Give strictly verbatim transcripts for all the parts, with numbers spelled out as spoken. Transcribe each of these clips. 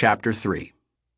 Chapter three.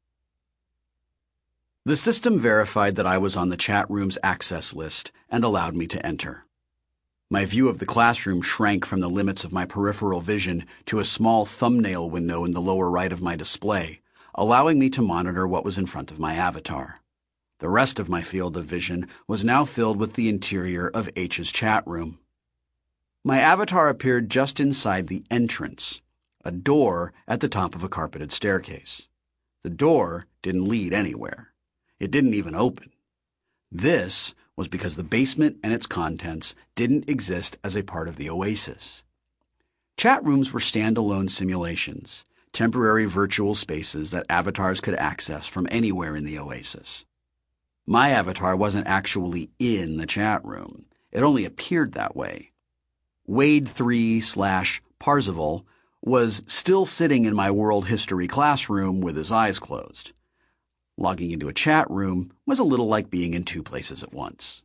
The system verified that I was on the chat room's access list and allowed me to enter. My view of the classroom shrank from the limits of my peripheral vision to a small thumbnail window in the lower right of my display, allowing me to monitor what was in front of my avatar. The rest of my field of vision was now filled with the interior of H's chat room. My avatar appeared just inside the entrance, a door at the top of a carpeted staircase. The door didn't lead anywhere. It didn't even open. This was because the basement and its contents didn't exist as a part of the Oasis. Chat rooms were standalone simulations, temporary virtual spaces that avatars could access from anywhere in the Oasis. My avatar wasn't actually in the chat room. It only appeared that way. Wade three slash Parzival was still sitting in my world history classroom with his eyes closed. Logging into a chat room was a little like being in two places at once.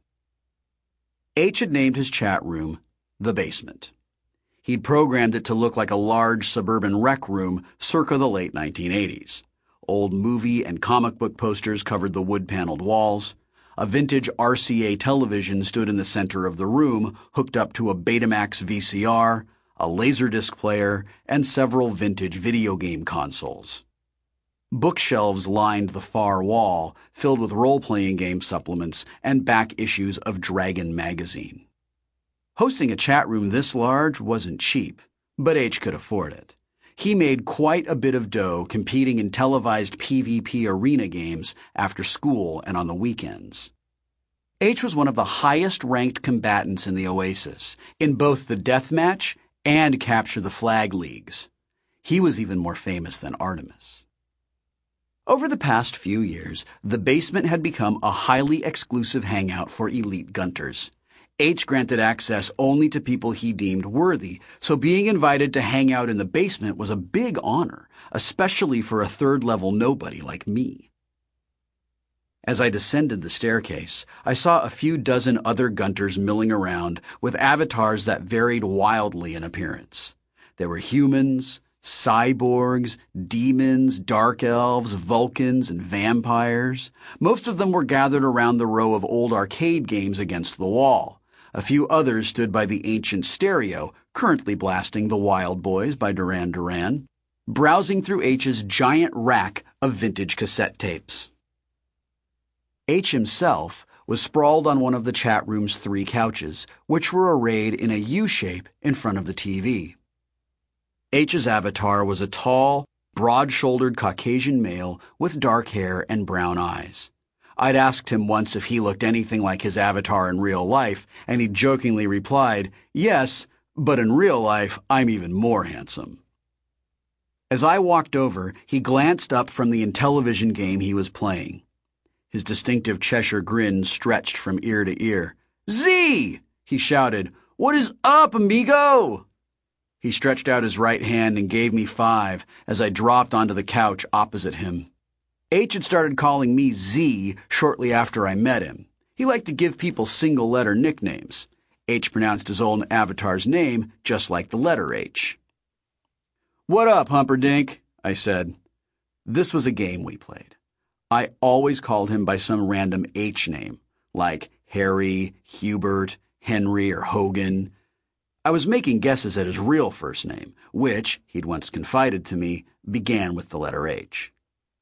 H had named his chat room The Basement. He'd programmed it to look like a large suburban rec room circa the late nineteen eighties. Old movie and comic book posters covered the wood-paneled walls. A vintage R C A television stood in the center of the room, hooked up to a Betamax V C R, a Laserdisc player, and several vintage video game consoles. Bookshelves lined the far wall, filled with role-playing game supplements and back issues of Dragon magazine. Hosting a chat room this large wasn't cheap, but H could afford it. He made quite a bit of dough competing in televised PvP arena games after school and on the weekends. H was one of the highest-ranked combatants in the Oasis, in both the Deathmatch and Capture the Flag leagues. He was even more famous than Artemis. Over the past few years, the basement had become a highly exclusive hangout for elite gunters. H granted access only to people he deemed worthy, so being invited to hang out in the basement was a big honor, especially for a third-level nobody like me. As I descended the staircase, I saw a few dozen other gunters milling around with avatars that varied wildly in appearance. There were humans, cyborgs, demons, dark elves, Vulcans, and vampires. Most of them were gathered around the row of old arcade games against the wall. A few others stood by the ancient stereo, currently blasting The Wild Boys by Duran Duran, browsing through H's giant rack of vintage cassette tapes. H himself was sprawled on one of the chat room's three couches, which were arrayed in a U-shape in front of the T V. H's avatar was a tall, broad-shouldered Caucasian male with dark hair and brown eyes. I'd asked him once if he looked anything like his avatar in real life, and he jokingly replied, "Yes, but in real life, I'm even more handsome." As I walked over, he glanced up from the Intellivision game he was playing. His distinctive Cheshire grin stretched from ear to ear. "Z!" he shouted. "What is up, amigo?" He stretched out his right hand and gave me five as I dropped onto the couch opposite him. H had started calling me Z shortly after I met him. He liked to give people single-letter nicknames. H pronounced his own avatar's name just like the letter H. "What up, Humperdinck?" I said. This was a game we played. I always called him by some random H name, like Harry, Hubert, Henry, or Hogan. I was making guesses at his real first name, which, he'd once confided to me, began with the letter H.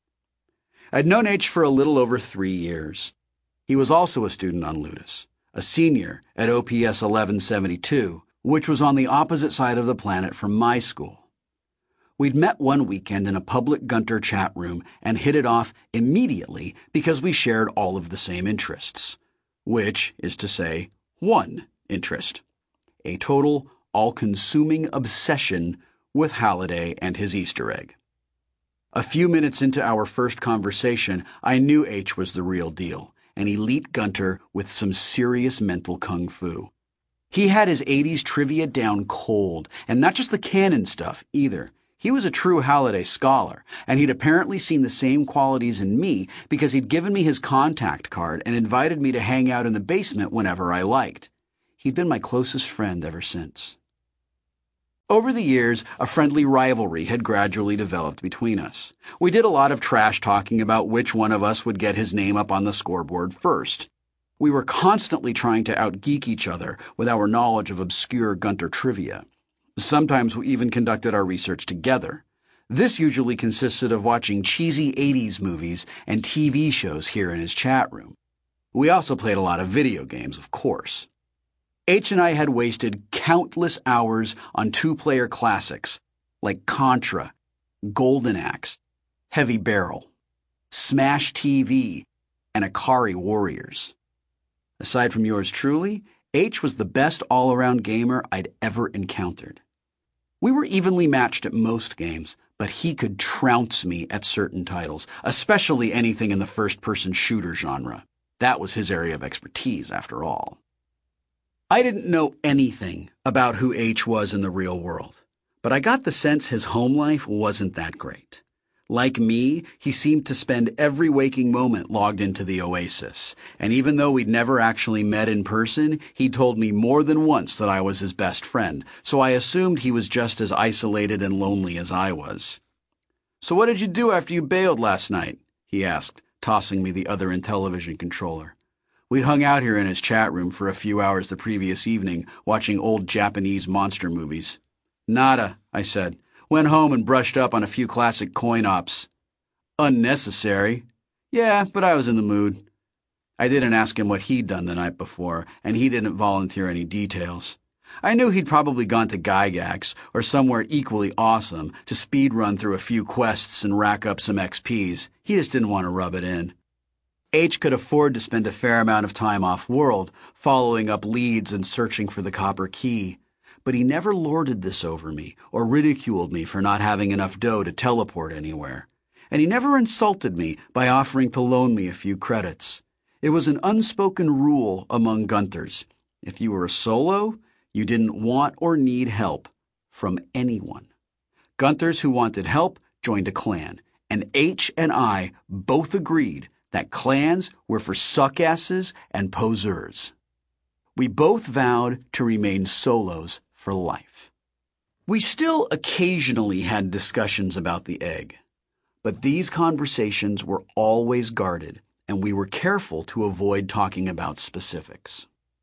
I'd known H for a little over three years. He was also a student on Ludus, a senior at O P S eleven seventy-two, which was on the opposite side of the planet from my school. We'd met one weekend in a public Gunter chat room and hit it off immediately because we shared all of the same interests, which is to say, one interest. A total, all-consuming obsession with Halliday and his Easter egg. A few minutes into our first conversation, I knew H was the real deal, an elite gunter with some serious mental kung fu. He had his eighties trivia down cold, and not just the canon stuff, either. He was a true Halliday scholar, and he'd apparently seen the same qualities in me because he'd given me his contact card and invited me to hang out in the basement whenever I liked. He'd been my closest friend ever since. Over the years, a friendly rivalry had gradually developed between us. We did a lot of trash talking about which one of us would get his name up on the scoreboard first. We were constantly trying to outgeek each other with our knowledge of obscure Gunter trivia. Sometimes we even conducted our research together. This usually consisted of watching cheesy eighties movies and T V shows here in his chat room. We also played a lot of video games, of course. H and I had wasted countless hours on two-player classics like Contra, Golden Axe, Heavy Barrel, Smash T V, and Akari Warriors. Aside from yours truly, H was the best all-around gamer I'd ever encountered. We were evenly matched at most games, but he could trounce me at certain titles, especially anything in the first-person shooter genre. That was his area of expertise, after all. I didn't know anything about who H was in the real world, but I got the sense his home life wasn't that great. Like me, he seemed to spend every waking moment logged into the Oasis, and even though we'd never actually met in person, he told me more than once that I was his best friend, so I assumed he was just as isolated and lonely as I was. "So what did you do after you bailed last night?" he asked, tossing me the other Intellivision controller. We'd hung out here in his chat room for a few hours the previous evening, watching old Japanese monster movies. "Nada," I said. "Went home and brushed up on a few classic coin ops." "Unnecessary." "Yeah, but I was in the mood." I didn't ask him what he'd done the night before, and he didn't volunteer any details. I knew he'd probably gone to Gygax, or somewhere equally awesome, to speedrun through a few quests and rack up some X Ps. He just didn't want to rub it in. H could afford to spend a fair amount of time off-world, following up leads and searching for the copper key. But he never lorded this over me or ridiculed me for not having enough dough to teleport anywhere. And he never insulted me by offering to loan me a few credits. It was an unspoken rule among Gunters. If you were a solo, you didn't want or need help from anyone. Gunters who wanted help joined a clan, and H and I both agreed that clans were for suckasses and poseurs. We both vowed to remain solos for life. We still occasionally had discussions about the egg, but these conversations were always guarded, and we were careful to avoid talking about specifics.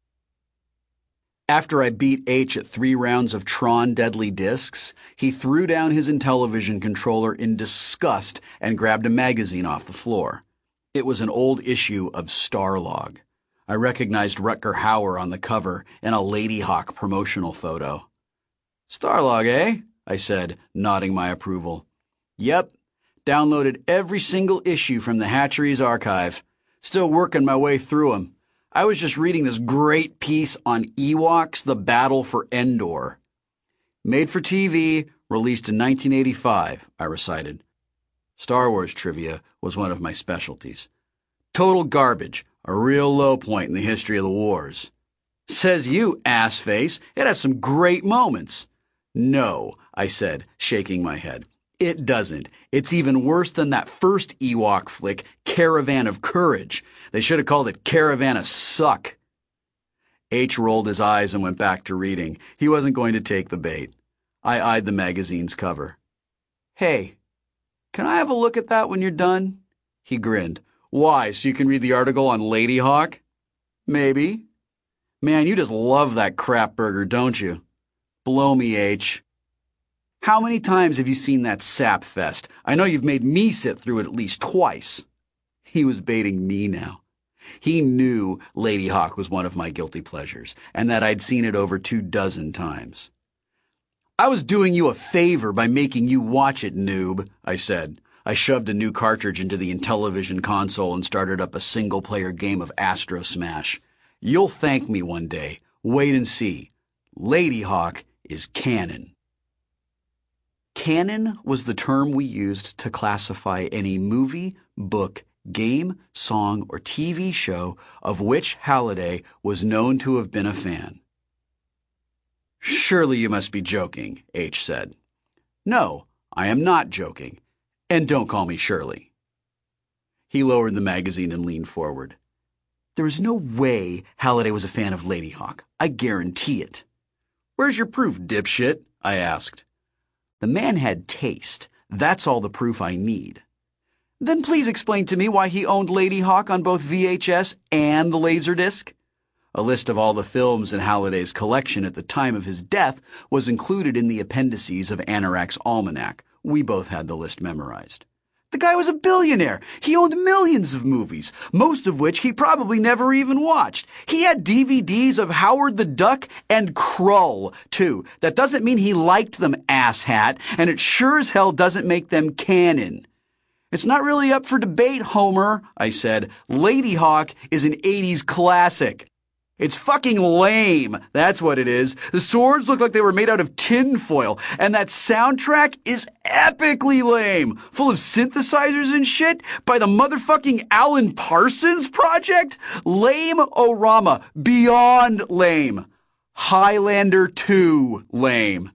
After I beat H at three rounds of Tron Deadly Discs, he threw down his Intellivision controller in disgust and grabbed a magazine off the floor. It was an old issue of Starlog. I recognized Rutger Hauer on the cover in a Ladyhawk promotional photo. "Starlog, eh?" I said, nodding my approval. "Yep. Downloaded every single issue from the Hatcheries archive. Still working my way through them. I was just reading this great piece on Ewoks, The Battle for Endor." "Made for T V, released in nineteen eighty-five, I recited. Star Wars trivia was one of my specialties. "Total garbage, a real low point in the history of the wars." "Says you, assface. It has some great moments." "No," I said, shaking my head. "It doesn't. It's even worse than that first Ewok flick, Caravan of Courage. They should have called it Caravan of Suck." H rolled his eyes and went back to reading. He wasn't going to take the bait. I eyed the magazine's cover. "Hey, can I have a look at that when you're done?" He grinned. "Why, so you can read the article on Ladyhawk?" "Maybe." "Man, you just love that crap burger, don't you?" "Blow me, H." "How many times have you seen that sap fest? I know you've made me sit through it at least twice." He was baiting me now. He knew Ladyhawk was one of my guilty pleasures, and that I'd seen it over two dozen times. "I was doing you a favor by making you watch it, noob," I said. I shoved a new cartridge into the Intellivision console and started up a single-player game of Astro Smash. "You'll thank me one day. Wait and see. Ladyhawk is canon." Canon was the term we used to classify any movie, book, game, song, or T V show of which Halliday was known to have been a fan. "Surely you must be joking," H said. "No, I am not joking. And don't call me Shirley." He lowered the magazine and leaned forward. "There is no way Halliday was a fan of Ladyhawk. I guarantee it." "Where's your proof, dipshit?" I asked. The man had taste. That's all the proof I need. Then please explain to me why he owned Ladyhawke on both V H S and the Laserdisc. A list of all the films in Halliday's collection at the time of his death was included in the appendices of Anorak's almanac. We both had the list memorized. The guy was a billionaire. He owned millions of movies, most of which he probably never even watched. He had D V Ds of Howard the Duck and Krull, too. That doesn't mean he liked them, asshat, and it sure as hell doesn't make them canon. It's not really up for debate, Homer, I said. Ladyhawke is an eighties classic. It's fucking lame, that's what it is. The swords look like they were made out of tinfoil, and that soundtrack is epically lame, full of synthesizers and shit by the motherfucking Alan Parsons Project. Lame-o-rama, beyond lame. Highlander two lame.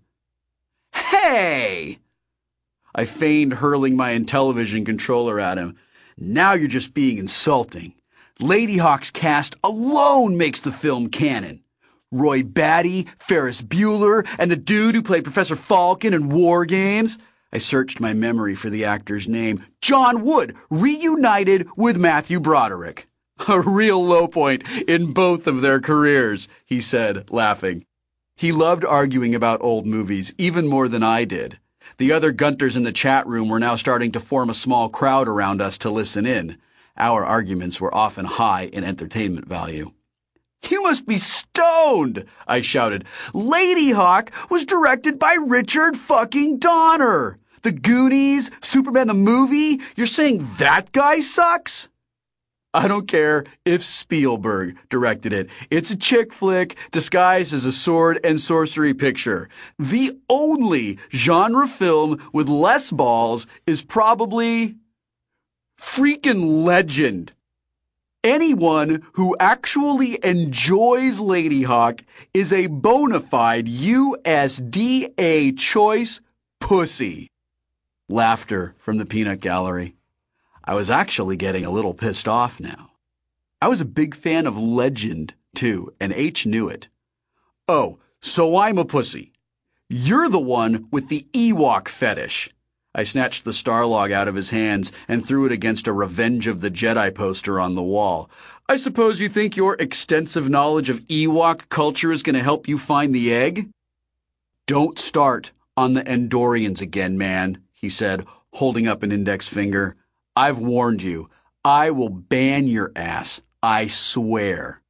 Hey! I feigned hurling my Intellivision controller at him. Now you're just being insulting. Ladyhawke's cast alone makes the film canon. Roy Batty, Ferris Bueller, and the dude who played Professor Falcon in War Games. I searched my memory for the actor's name. John Wood, reunited with Matthew Broderick. A real low point in both of their careers, he said, laughing. He loved arguing about old movies, even more than I did. The other Gunters in the chat room were now starting to form a small crowd around us to listen in. Our arguments were often high in entertainment value. You must be stoned, I shouted. Ladyhawke was directed by Richard fucking Donner. The Goonies, Superman the movie, you're saying that guy sucks? I don't care if Spielberg directed it. It's a chick flick disguised as a sword and sorcery picture. The only genre film with less balls is probably freaking Legend. Anyone who actually enjoys Ladyhawke is a bona fide U S D A choice pussy. Laughter from the peanut gallery. I was actually getting a little pissed off now. I was a big fan of Legend, too, and H knew it. Oh, so I'm a pussy. You're the one with the Ewok fetish. I snatched the Starlog out of his hands and threw it against a Revenge of the Jedi poster on the wall. I suppose you think your extensive knowledge of Ewok culture is going to help you find the egg? Don't start on the Endorians again, man, he said, holding up an index finger. I've warned you. I will ban your ass. I swear.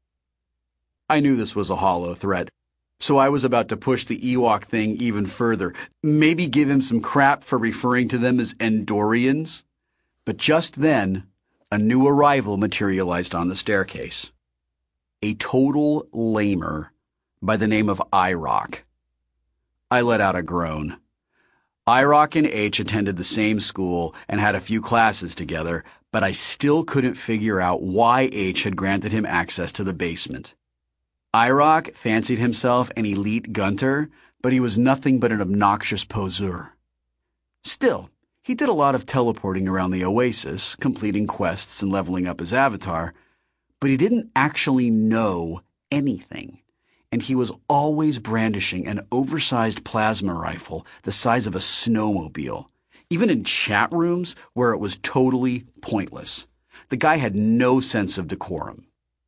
I knew this was a hollow threat. So I was about to push the Ewok thing even further, maybe give him some crap for referring to them as Endorians. But just then, a new arrival materialized on the staircase. A total lamer by the name of I-Rock. I let out a groan. I-Rock and H attended the same school and had a few classes together, but I still couldn't figure out why H had granted him access to the basement. I-Rock fancied himself an elite gunter, but he was nothing but an obnoxious poseur. Still, he did a lot of teleporting around the Oasis, completing quests and leveling up his avatar, but he didn't actually know anything, and he was always brandishing an oversized plasma rifle the size of a snowmobile, even in chat rooms where it was totally pointless. The guy had no sense of decorum.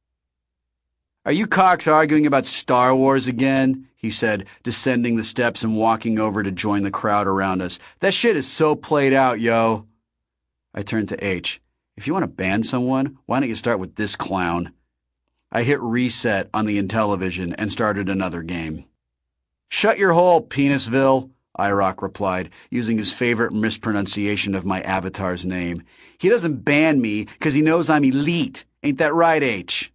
Are you cocks arguing about Star Wars again? He said, descending the steps and walking over to join the crowd around us. That shit is so played out, yo. I turned to H. If you want to ban someone, why don't you start with this clown? I hit reset on the Intellivision and started another game. Shut your hole, Penisville, I-Rock replied, using his favorite mispronunciation of my avatar's name. He doesn't ban me because he knows I'm elite. Ain't that right, H?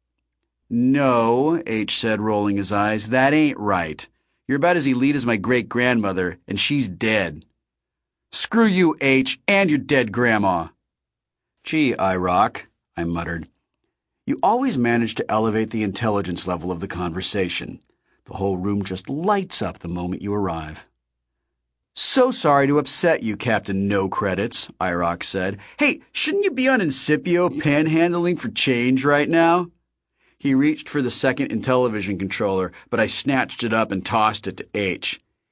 No, H said, rolling his eyes, that ain't right. You're about as elite as my great-grandmother, and she's dead. Screw you, H, and your dead grandma. Gee, I-Rock, I muttered. You always manage to elevate the intelligence level of the conversation. The whole room just lights up the moment you arrive. So sorry to upset you, Captain No Credits, I-Rock said. Hey, shouldn't you be on Incipio panhandling for change right now? He reached for the second Intellivision controller, but I snatched it up and tossed it to H.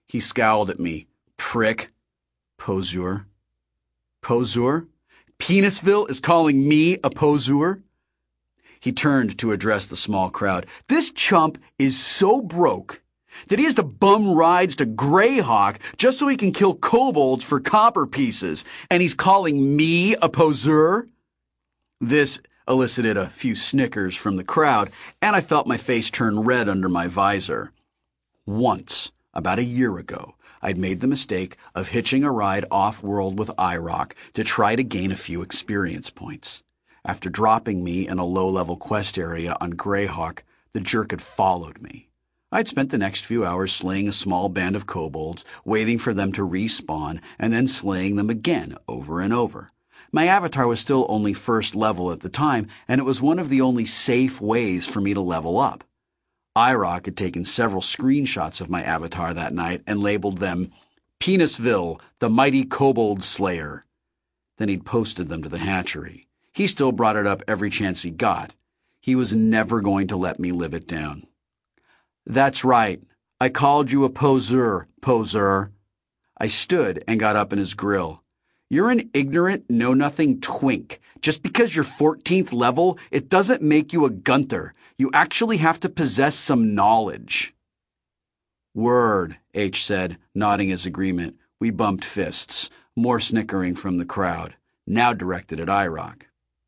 He scowled at me. Prick. Poseur. Poseur? Penisville is calling me a poseur? He turned to address the small crowd. This chump is so broke that he has to bum rides to Greyhawk just so he can kill kobolds for copper pieces, and he's calling me a poseur? This elicited a few snickers from the crowd, and I felt my face turn red under my visor. Once, about a year ago, I'd made the mistake of hitching a ride off-world with IROC to try to gain a few experience points. After dropping me in a low-level quest area on Greyhawk, the jerk had followed me. I'd spent the next few hours slaying a small band of kobolds, waiting for them to respawn, and then slaying them again over and over. My avatar was still only first level at the time, and it was one of the only safe ways for me to level up. IROC had taken several screenshots of my avatar that night and labeled them Penisville, the Mighty Kobold Slayer. Then he'd posted them to the hatchery. He still brought it up every chance he got. He was never going to let me live it down. That's right. I called you a poseur, poseur. I stood and got up in his grill. You're an ignorant, know-nothing twink. Just because you're fourteenth level, it doesn't make you a Gunther. You actually have to possess some knowledge. Word, H said, nodding his agreement. We bumped fists, more snickering from the crowd, now directed at IROC.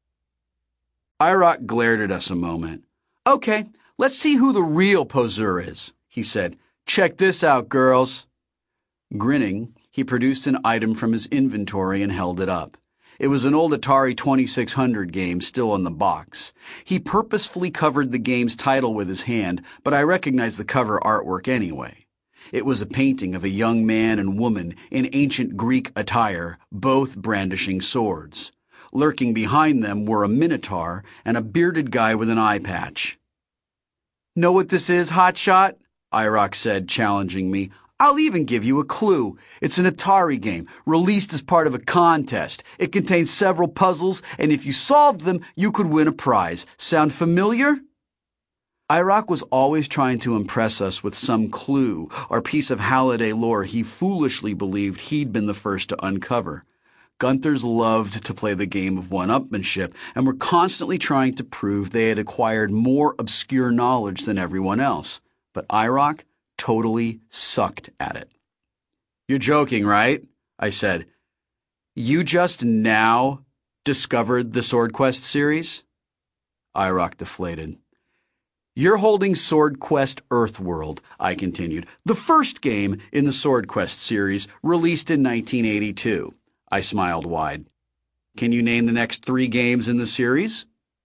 IROC glared at us a moment. Okay, let's see who the real poseur is, he said. Check this out, girls. Grinning, he produced an item from his inventory and held it up. It was an old Atari twenty-six hundred game still in the box. He purposefully covered the game's title with his hand, but I recognized the cover artwork anyway. It was a painting of a young man and woman in ancient Greek attire, both brandishing swords. Lurking behind them were a minotaur and a bearded guy with an eye patch. Know what this is, hotshot? IROC said, challenging me. I'll even give you a clue. It's an Atari game, released as part of a contest. It contains several puzzles, and if you solved them, you could win a prize. Sound familiar? IROC was always trying to impress us with some clue or piece of Halliday lore he foolishly believed he'd been the first to uncover. Gunthers loved to play the game of one-upmanship and were constantly trying to prove they had acquired more obscure knowledge than everyone else. But IROC totally sucked at it. You're joking, right? I said. You just now discovered the Sword Quest series? IROC deflated. You're holding Sword Quest Earthworld, I continued, the first game in the Sword Quest series released in nineteen eighty-two. I smiled wide. Can you name the next three games in the series?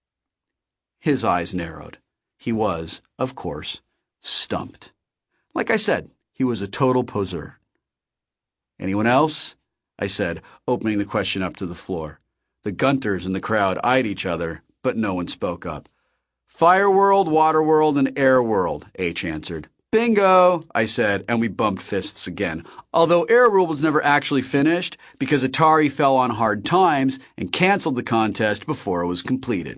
His eyes narrowed. He was, of course, stumped. Like I said, he was a total poseur. Anyone else? I said, opening the question up to the floor. The Gunters in the crowd eyed each other, but no one spoke up. Fireworld, Waterworld, and Airworld, H answered. Bingo, I said, and we bumped fists again. Although Airworld was never actually finished because Atari fell on hard times and canceled the contest before it was completed.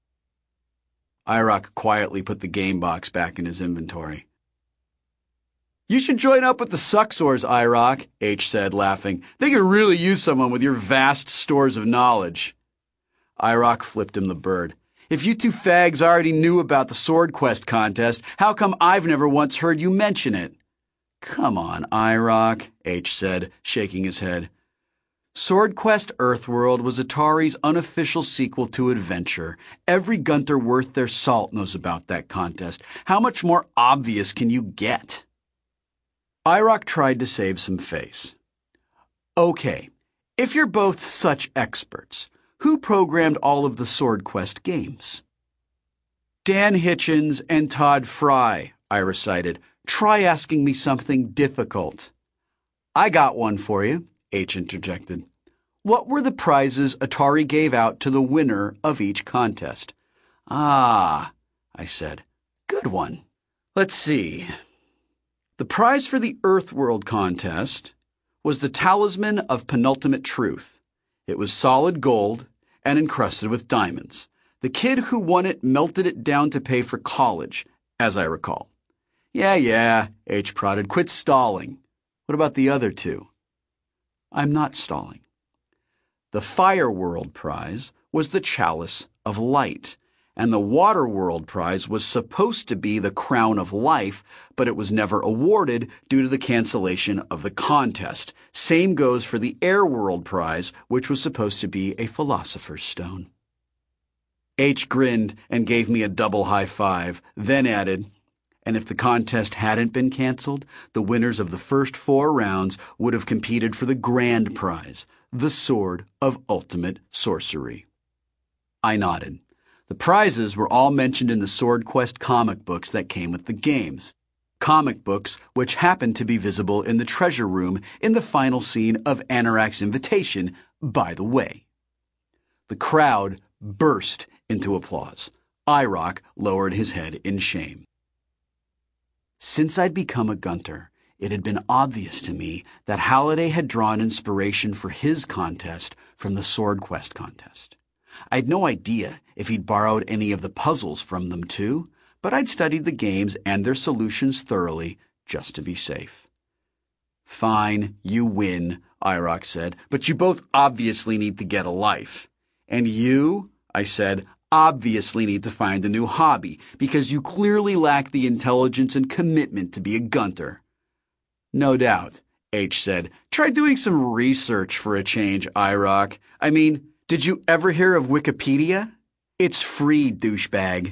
IROC quietly put the game box back in his inventory. You should join up with the Suxors, IROC, H said, laughing. They could really use someone with your vast stores of knowledge. IROC flipped him the bird. If you two fags already knew about the Sword Quest contest, how come I've never once heard you mention it? Come on, IROC, H said, shaking his head. Sword Quest Earthworld was Atari's unofficial sequel to Adventure. Every Gunter worth their salt knows about that contest. How much more obvious can you get? IROC tried to save some face. Okay, if you're both such experts, who programmed all of the Sword Quest games? Dan Hitchens and Todd Fry, I recited. Try asking me something difficult. I got one for you, H interjected. What were the prizes Atari gave out to the winner of each contest? Ah, I said. Good one. Let's see. The prize for the Earthworld contest was the Talisman of Penultimate Truth. It was solid gold and encrusted with diamonds. The kid who won it melted it down to pay for college, as I recall. Yeah, yeah, H prodded. Quit stalling. What about the other two? I'm not stalling. The Fire World Prize was the Chalice of Light, and the Water World Prize was supposed to be the Crown of Life, but it was never awarded due to the cancellation of the contest. Same goes for the Air World Prize, which was supposed to be a Philosopher's Stone. H grinned and gave me a double high five, then added, and if the contest hadn't been canceled, the winners of the first four rounds would have competed for the grand prize, the Sword of Ultimate Sorcery. I nodded. The prizes were all mentioned in the Sword Quest comic books that came with the games. Comic books which happened to be visible in the treasure room in the final scene of Anorak's Invitation, by the way. The crowd burst into applause. Irok lowered his head in shame. Since I'd become a Gunter, it had been obvious to me that Halliday had drawn inspiration for his contest from the Sword Quest contest. I'd no idea if he'd borrowed any of the puzzles from them too, but I'd studied the games and their solutions thoroughly just to be safe. Fine, you win, Irok said, but you both obviously need to get a life. And you, I said, obviously need to find a new hobby, because you clearly lack the intelligence and commitment to be a Gunter. No doubt, H said. Try doing some research for a change, Irok. I mean, did you ever hear of Wikipedia? It's free, douchebag.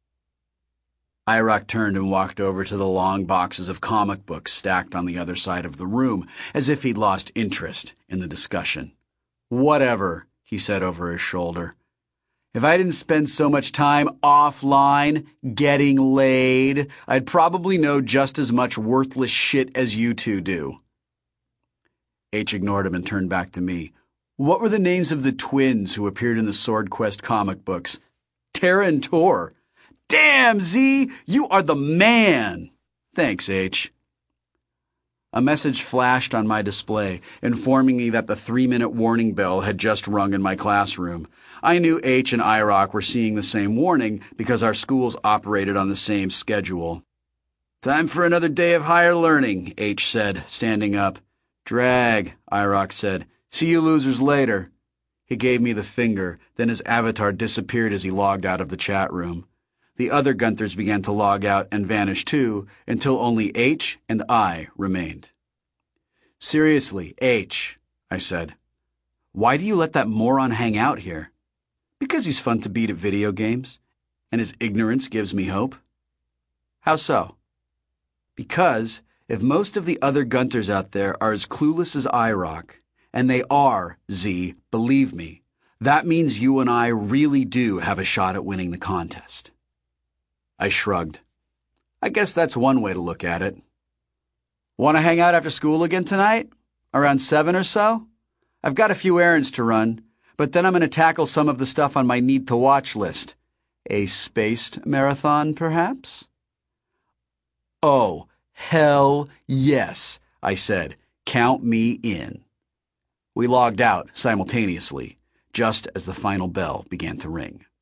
Irok turned and walked over to the long boxes of comic books stacked on the other side of the room, as if he'd lost interest in the discussion. Whatever, he said over his shoulder. If I didn't spend so much time offline getting laid, I'd probably know just as much worthless shit as you two do. H ignored him and turned back to me. What were the names of the twins who appeared in the Sword Quest comic books? Terra and Tor. Damn, Z, you are the man. Thanks, H. A message flashed on my display, informing me that the three-minute warning bell had just rung in my classroom. I knew H and Irok were seeing the same warning because our schools operated on the same schedule. Time for another day of higher learning, H said, standing up. Drag, Irok said. See you losers later. He gave me the finger, then his avatar disappeared as he logged out of the chat room. The other Gunters began to log out and vanish too, until only H and I remained. Seriously, H, I said. Why do you let that moron hang out here? Because he's fun to beat at video games, and his ignorance gives me hope. How so? Because if most of the other Gunters out there are as clueless as Irok, and they are, Z, believe me, that means you and I really do have a shot at winning the contest. I shrugged. I guess that's one way to look at it. Want to hang out after school again tonight? Around seven or so? I've got a few errands to run, but then I'm going to tackle some of the stuff on my need-to-watch list. A spaced marathon, perhaps? Oh, hell yes, I said. Count me in. We logged out simultaneously, just as the final bell began to ring.